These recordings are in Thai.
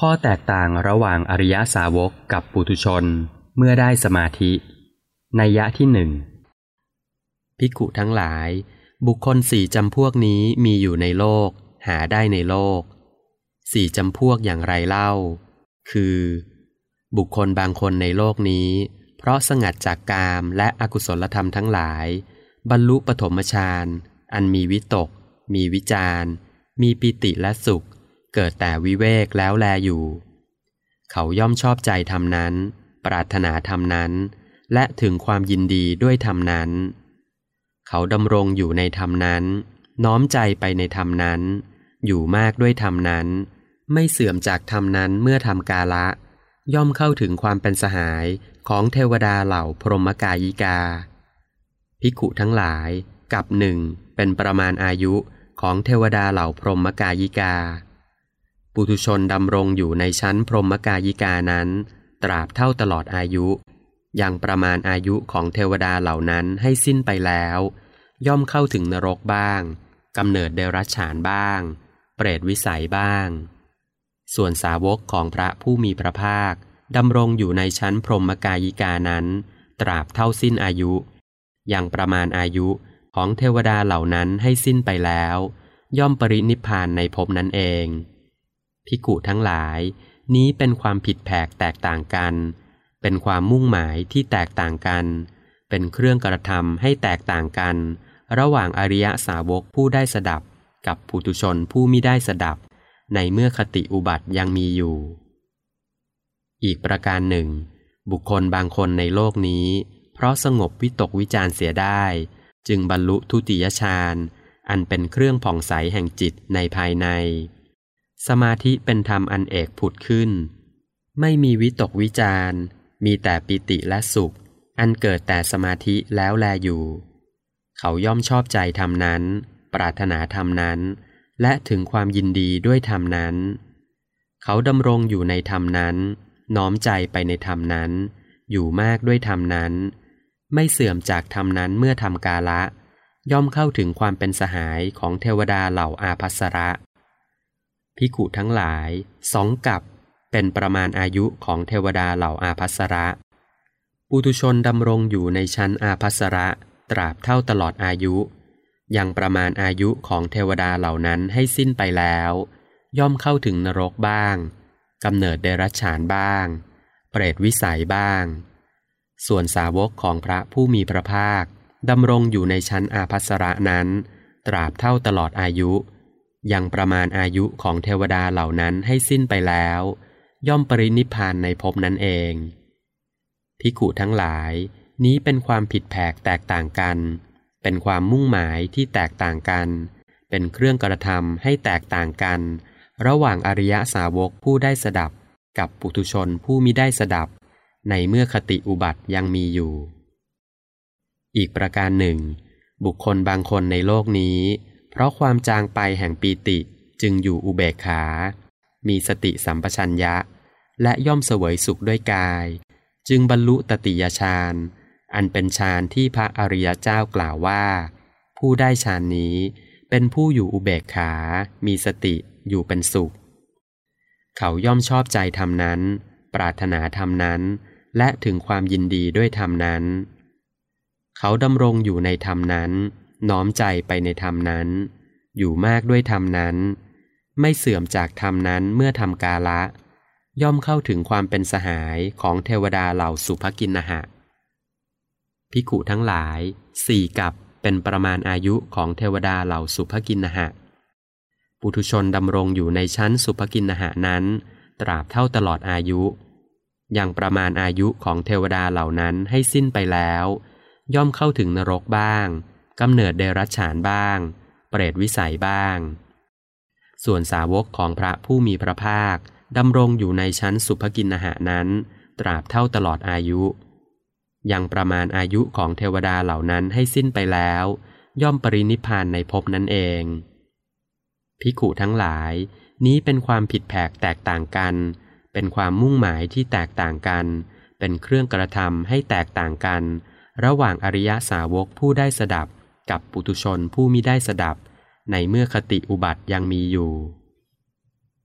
ข้อแตกต่างระหว่างอริยสาวกกับปุถุชนเมื่อได้สมาธินัยยะที่หนึ่งภิกขุทั้งหลายบุคคลสี่จำพวกนี้มีอยู่ในโลกหาได้ในโลกสี่จำพวกอย่างไรเล่าคือบุคคลบางคนในโลกนี้เพราะสงัดจากกามและอกุศลธรรมทั้งหลายบรรลุปฐมฌานอันมีวิตกมีวิจารมีปิติและสุขเกิดแต่วิเวกแล้วแลอยู่เขาย่อมชอบใจธรรมนั้นปรารถนาธรรมนั้นและถึงความยินดีด้วยธรรมนั้นเขาดำรงอยู่ในธรรมนั้นน้อมใจไปในธรรมนั้นอยู่มากด้วยธรรมนั้นไม่เสื่อมจากธรรมนั้นเมื่อทำกาละย่อมเข้าถึงความเป็นสหายของเทวดาเหล่าพรหมกายิกาภิกขุทั้งหลายกับหนึ่งเป็นประมาณอายุของเทวดาเหล่าพรหมกายิกาปุถุชนดำรงอยู่ในชั้นพรหมกายิกานั้นตราบเท่าตลอดอายุยังประมาณอายุของเทวดาเหล่านั้นให้สิ้นไปแล้วย่อมเข้าถึงนรกบ้างกำเนิดเดรัจฉานบ้างเปรตวิสัยบ้างส่วนสาวกของพระผู้มีพระภาคดำรงอยู่ในชั้นพรหมกายิกานั้นตราบเท่าสิ้นอายุยังประมาณอายุของเทวดาเหล่านั้นให้สิ้นไปแล้วย่อมปรินิพพานในภพนั้นเองภิกขุทั้งหลายนี้เป็นความผิดแผกแตกต่างกันเป็นความมุ่งหมายที่แตกต่างกันเป็นเครื่องกระทำให้แตกต่างกันระหว่างอริยสาวกผู้ได้สดับกับปุถุชนผู้มิได้สดับในเมื่อคติอุบัติยังมีอยู่อีกประการหนึ่งบุคคลบางคนในโลกนี้เพราะสงบวิตกวิจารเสียได้จึงบรรลุทุติยฌานอันเป็นเครื่องผ่องใสแห่งจิตในภายในสมาธิเป็นธรรมอันเอกผุดขึ้นไม่มีวิตกวิจารมีแต่ปิติและสุขอันเกิดแต่สมาธิแล้วแลอยู่เขาย่อมชอบใจธรรมนั้นปรารถนาธรรมนั้นและถึงความยินดีด้วยธรรมนั้นเขาดำรงอยู่ในธรรมนั้นน้อมใจไปในธรรมนั้นอยู่มากด้วยธรรมนั้นไม่เสื่อมจากธรรมนั้นเมื่อทำกาละย่อมเข้าถึงความเป็นสหายของเทวดาเหล่าอาภัสระภิกขุทั้งหลายสองกัปเป็นประมาณอายุของเทวดาเหล่าอาภัสระปุถุชนดำรงอยู่ในชั้นอาภัสระตราบเท่าตลอดอายุยังประมาณอายุของเทวดาเหล่านั้นให้สิ้นไปแล้วย่อมเข้าถึงนรกบ้างกำเนิดเดรัจฉานบ้างเปรตวิสัยบ้างส่วนสาวกของพระผู้มีพระภาคดำรงอยู่ในชั้นอาภัสระนั้นตราบเท่าตลอดอายุยังประมาณอายุของเทวดาเหล่านั้นให้สิ้นไปแล้วย่อมปรินิพพานในภพนั้นเองภิกขุทั้งหลายนี้เป็นความผิดแผกแตกต่างกันเป็นความมุ่งหมายที่แตกต่างกันเป็นเครื่องกระทำให้แตกต่างกันระหว่างอริยสาวกผู้ได้สดับกับปุถุชนผู้มิได้สดับในเมื่อคติอุบัติยังมีอยู่อีกประการหนึ่งบุคคลบางคนในโลกนี้เพราะความจางไปแห่งปีติจึงอยู่อุเบกขามีสติสัมปชัญญะและย่อมเสวยสุขด้วยกายจึงบรรลุตติยฌานอันเป็นฌานที่พระอริยเจ้ากล่าวว่าผู้ได้ฌานนี้เป็นผู้อยู่อุเบกขามีสติอยู่เป็นสุขเขาย่อมชอบใจธรรมนั้นปรารถนาธรรมนั้นและถึงความยินดีด้วยธรรมนั้นเขาดำรงอยู่ในธรรมนั้นน้อมใจไปในธรรมนั้นอยู่มากด้วยธรรมนั้นไม่เสื่อมจากธรรมนั้นเมื่อทำกาละย่อมเข้าถึงความเป็นสหายของเทวดาเหล่าสุภกินหะภิกขุทั้งหลายสี่กัปเป็นประมาณอายุของเทวดาเหล่าสุภกินหะปุถุชนดำรงอยู่ในชั้นสุภกินหะนั้นตราบเท่าตลอดอายุยังประมาณอายุของเทวดาเหล่านั้นให้สิ้นไปแล้วย่อมเข้าถึงนรกบ้างกำเนิดเดรัจฉานบ้างเปรตวิสัยบ้างส่วนสาวกของพระผู้มีพระภาคดำรงอยู่ในชั้นสุภกินหะนั้นตราบเท่าตลอดอายุยังประมาณอายุของเทวดาเหล่านั้นให้สิ้นไปแล้วย่อมปรินิพพานในภพนั้นเองภิกขุทั้งหลายนี้เป็นความผิดแผกแตกต่างกันเป็นความมุ่งหมายที่แตกต่างกันเป็นเครื่องกระทำให้แตกต่างกันระหว่างอริยสาวกผู้ได้สดับกับปุถุชนผู้มิได้สดับในเมื่อคติอุบัติยังมีอยู่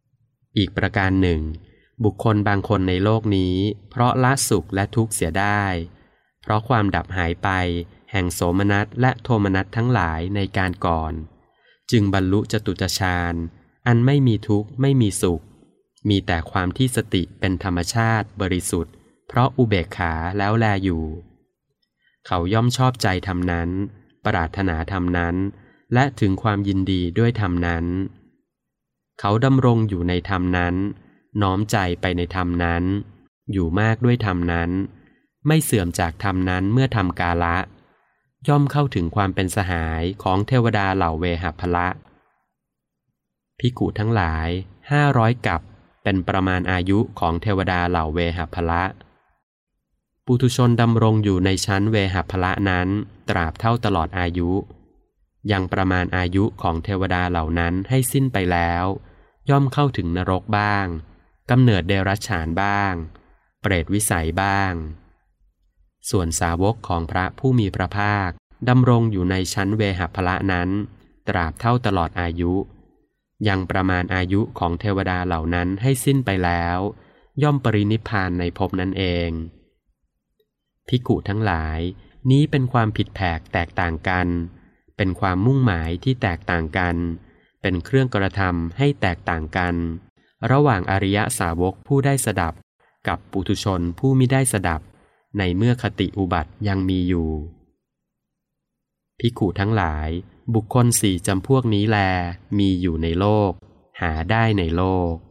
อีกประการหนึ่งบุคคลบางคนในโลกนี้เพราะละสุขและทุกข์เสียได้เพราะความดับหายไปแห่งโสมนัสและโทมนัสทั้งหลายในการก่อนจึงบรรลุจตุตฌานอันไม่มีทุกข์ไม่มีสุขมีแต่ความที่สติเป็นธรรมชาติบริสุทธิ์เพราะอุเบกขาแล้วแลอยู่เขาย่อมชอบใจธรรมนั้นปรารถนาธรรมนั้นและถึงความยินดีด้วยธรรมนั้นเขาดำรงอยู่ในธรรมนั้นน้อมใจไปในธรรมนั้นอยู่มากด้วยธรรมนั้นไม่เสื่อมจากธรรมนั้นเมื่อทำกาละย่อมเข้าถึงความเป็นสหายของเทวดาเหล่าเวหพละภิกขุทั้งหลาย500 กัปเป็นประมาณอายุของเทวดาเหล่าเวหพละปุถุชนดำรงอยู่ในชั้นเวหพละนั้นตราบเท่าตลอดอายุยังประมาณอายุของเทวดาเหล่านั้นให้สิ้นไปแล้วย่อมเข้าถึงนรกบ้างกำเนิดเดรัจฉานบ้างเปรตวิสัยบ้างส่วนสาวกของพระผู้มีพระภาคดำรงอยู่ในชั้นเวหพละนั้นตราบเท่าตลอดอายุยังประมาณอายุของเทวดาเหล่านั้นให้สิ้นไปแล้วย่อมปรินิพพานในภพนั้นเองภิกขุทั้งหลายนี้เป็นความผิดแผกแตกต่างกันเป็นความมุ่งหมายที่แตกต่างกันเป็นเครื่องกระทำให้แตกต่างกันระหว่างอริยสาวกผู้ได้สดับกับปุถุชนผู้มิได้สดับในเมื่อคติอุบัติยังมีอยู่ภิกขุทั้งหลายบุคคล4 จำพวกนี้แลมีอยู่ในโลกหาได้ในโลก